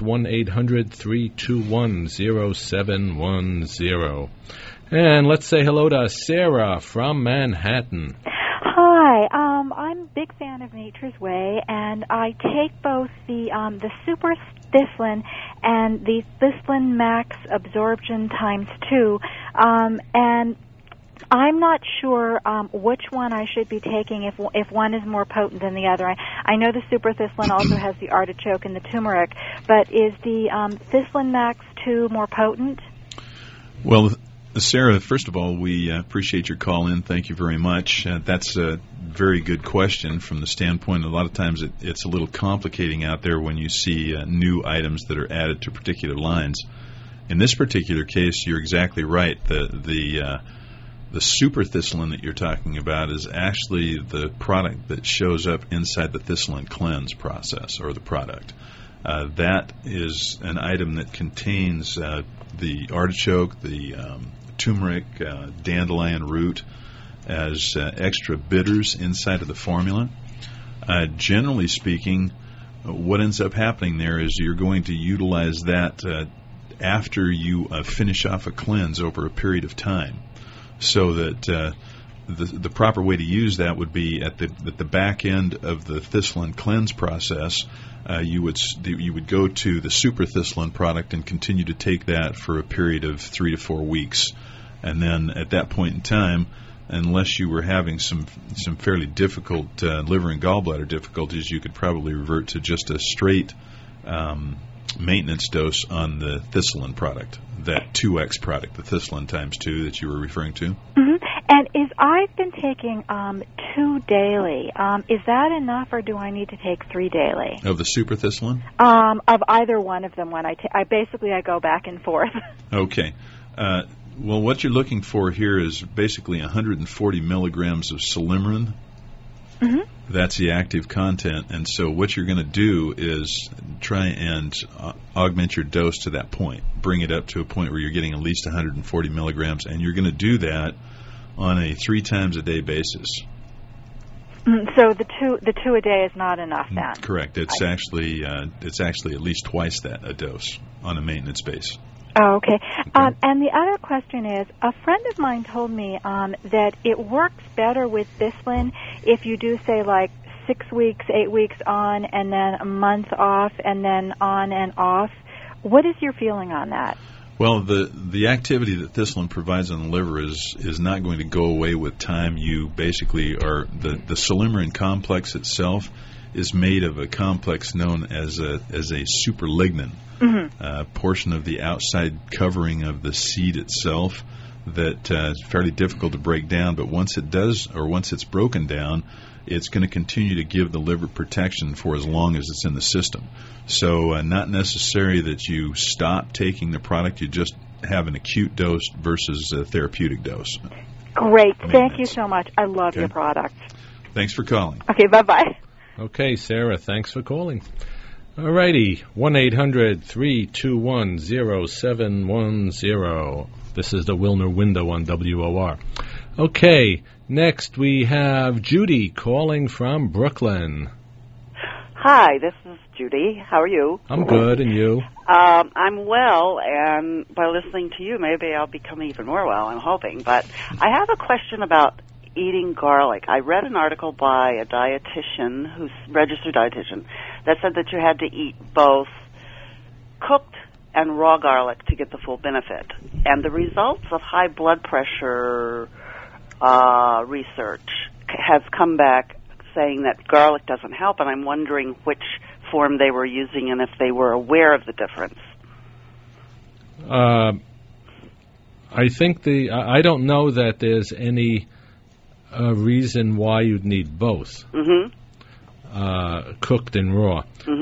1-800-321-0710. And let's say hello to Sarah from Manhattan. Hi, I'm a big fan of Nature's Way, and I take both the Super Thistlin and the Thistlin Max Absorption ×2, and I'm not sure which one I should be taking if one is more potent than the other. I know the Super Thistlin also has the artichoke and the turmeric, but is the Thistlin Max 2 more potent? Well, Sarah, first of all, we appreciate your call in. Thank you very much. That's a very good question from the standpoint. A lot of times it's a little complicating out there when you see new items that are added to particular lines. In this particular case, you're exactly right. The Super Thistlin that you're talking about is actually the product that shows up inside the Thistlin Cleanse process, or the product. That is an item that contains the artichoke, the turmeric, dandelion root as extra bitters inside of the formula. Generally speaking, what ends up happening there is you're going to utilize that after you finish off a cleanse over a period of time. So that the proper way to use that would be at the back end of the Thistlin Cleanse process. You would go to the Super Thistlin product and continue to take that for a period of 3 to 4 weeks, and then at that point in time, unless you were having some fairly difficult liver and gallbladder difficulties, you could probably revert to just a straight maintenance dose on the Thistlin product, that 2X product, the Thistlin ×2 that you were referring to. Mm-hmm. And I've been taking 2 daily. Is that enough, or do I need to take 3 daily? Of the Super Thistlin? Of either one of them. When I go back and forth. Okay. Well, what you're looking for here is basically 140 milligrams of Silymarin That's the active content. And so what you're going to do is try and augment your dose to that point. Bring it up to a point where you're getting at least 140 milligrams, and you're going to do that on a 3 times a day basis. So the two a day is not enough then? Correct. It's actually at least twice that a dose on a maintenance base. Oh, okay. And the other question is, a friend of mine told me that it works better with Bislin if you do, say, like 6 weeks, 8 weeks on, and then a month off, and then on and off. What is your feeling on that? Well, the activity that Thistlin provides on the liver is not going to go away with time. You basically are the Solimarin complex itself is made of a complex known as a superlignin, portion of the outside covering of the seed itself that is fairly difficult to break down. But once it does, or once it's broken down, it's going to continue to give the liver protection for as long as it's in the system. So not necessary that you stop taking the product, you just have an acute dose versus a therapeutic dose. Great. Thank you so much. I love your product. Thanks for calling. Okay, bye-bye. Okay, Sarah, thanks for calling. All righty, 1-800-321-0710. This is the Wilner Window on WOR. Okay, next we have Judy calling from Brooklyn. Hi, this is Judy. How are you? I'm good, and you? I'm well, and by listening to you, maybe I'll become even more well, I'm hoping. But I have a question about eating garlic. I read an article by a dietitian, who's registered dietitian, that said that you had to eat both cooked and raw garlic to get the full benefit. And the results of high blood pressure research has come back saying that garlic doesn't help, and I'm wondering which form they were using and if they were aware of the difference. I think I don't know that there's any reason why you'd need both, cooked and raw.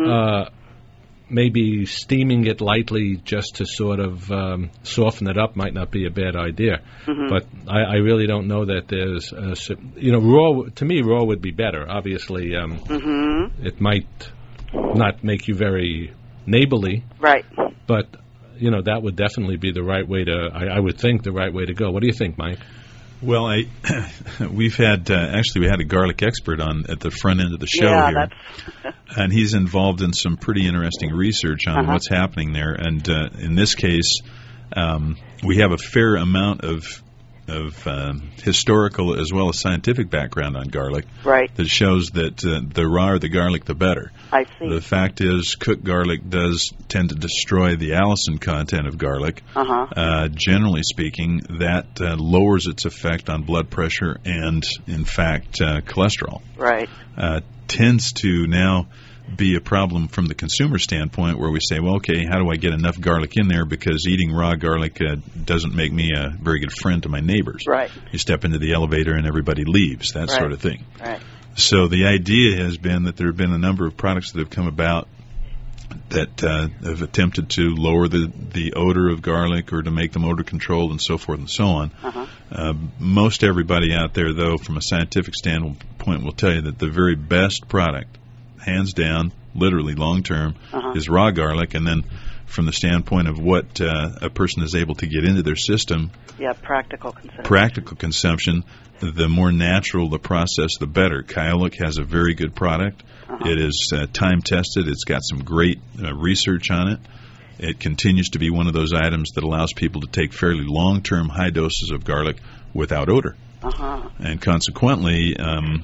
Maybe steaming it lightly just to sort of soften it up might not be a bad idea. But I really don't know that there's, raw. To me, raw would be better. Obviously, it might not make you very neighborly. Right. But, that would definitely be the right way to, I would think, the right way to go. What do you think, Mike? Well, we had a garlic expert on at the front end of the show here, and he's involved in some pretty interesting research on what's happening there. And in this case, we have a fair amount of historical as well as scientific background on garlic that shows that the rawer the garlic, the better. I see. The fact is, cooked garlic does tend to destroy the allicin content of garlic. Generally speaking, that lowers its effect on blood pressure and, in fact, cholesterol. Right. Tends to now be a problem from the consumer standpoint, where we say, well, okay, how do I get enough garlic in there, because eating raw garlic doesn't make me a very good friend to my neighbors. Right. You step into the elevator and everybody leaves, that sort of thing. Right. So the idea has been that there have been a number of products that have come about that have attempted to lower the odor of garlic or to make them odor controlled and so forth and so on. Most everybody out there, though, from a scientific standpoint, will tell you that the very best product, hands down, literally long term, is raw garlic. And then from the standpoint of what a person is able to get into their system, practical consumption, the more natural the process, the better. Kyolic has a very good product. It is time tested. It's got some great research on it. It continues to be one of those items that allows people to take fairly long-term high doses of garlic without odor. And consequently,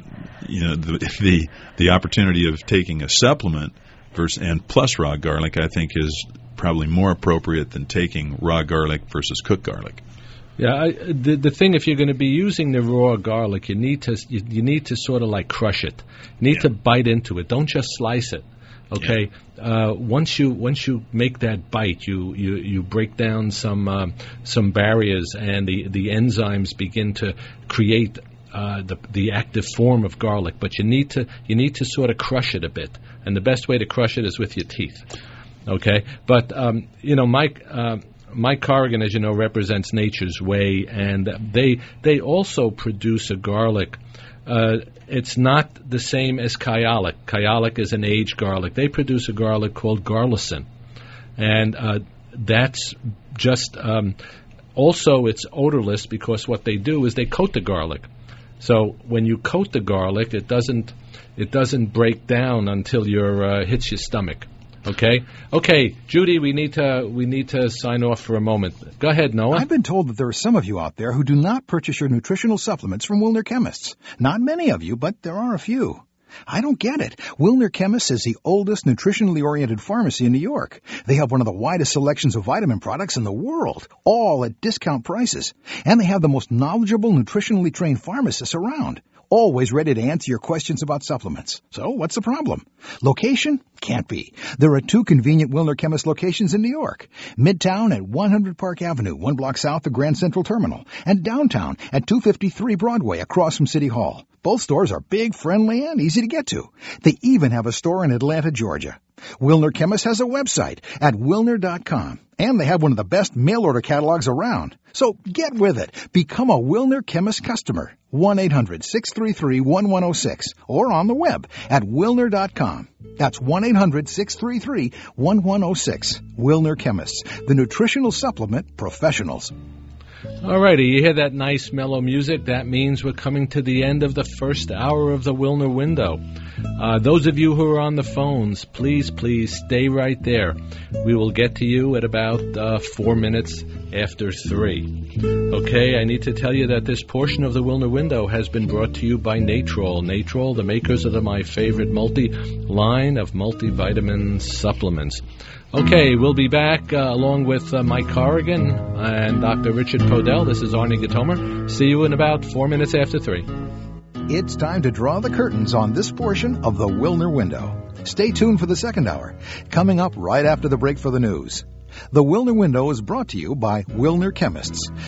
the opportunity of taking a supplement and plus raw garlic, I think, is probably more appropriate than taking raw garlic versus cooked garlic. Yeah, the thing, if you're going to be using the raw garlic, you need to sort of like crush it. You need to bite into it. Don't just slice it. Okay. Once you make that bite, you break down some barriers, and the enzymes begin to create the active form of garlic. But you need to sort of crush it a bit, and the best way to crush it is with your teeth. Okay. But Mike Corrigan, as you know, represents Nature's Way, and they also produce a garlic it's not the same as Kyolic. Kyolic is an aged garlic. They produce a garlic called Garlicin, and that's just also it's odorless because what they do is they coat the garlic. So when you coat the garlic, it doesn't break down until hits your stomach. Okay, Judy, we need to sign off for a moment. Go ahead, Noah. I've been told that there are some of you out there who do not purchase your nutritional supplements from Wilner Chemists. Not many of you, but there are a few. I don't get it. Wilner Chemists is the oldest nutritionally oriented pharmacy in New York. They have one of the widest selections of vitamin products in the world, all at discount prices. And they have the most knowledgeable nutritionally trained pharmacists around, always ready to answer your questions about supplements. So what's the problem? Location? Can't be. There are 2 convenient Wilner Chemist locations in New York. Midtown at 100 Park Avenue, 1 block south of Grand Central Terminal, and downtown at 253 Broadway across from City Hall. Both stores are big, friendly, and easy to get to. They even have a store in Atlanta, Georgia. Wilner Chemist has a website at wilner.com, and they have one of the best mail-order catalogs around. So get with it. Become a Wilner Chemist customer. 1-800-633-1106 or on the web at wilner.com. That's 1-800-633-1106. Wilner Chemists, the nutritional supplement professionals. All righty, you hear that nice mellow music? That means we're coming to the end of the first hour of the Wilner Window. Those of you who are on the phones, please stay right there. We will get to you at about 4 minutes after 3. Okay, I need to tell you that this portion of the Wilner Window has been brought to you by Natrol. Natrol, the makers of my favorite line of multivitamin supplements. Okay, we'll be back along with Mike Corrigan and Dr. Richard Podell. This is Arnie Gatomer. See you in about 4 minutes after 3. It's time to draw the curtains on this portion of the Wilner Window. Stay tuned for the second hour, coming up right after the break for the news. The Wilner Window is brought to you by Wilner Chemists,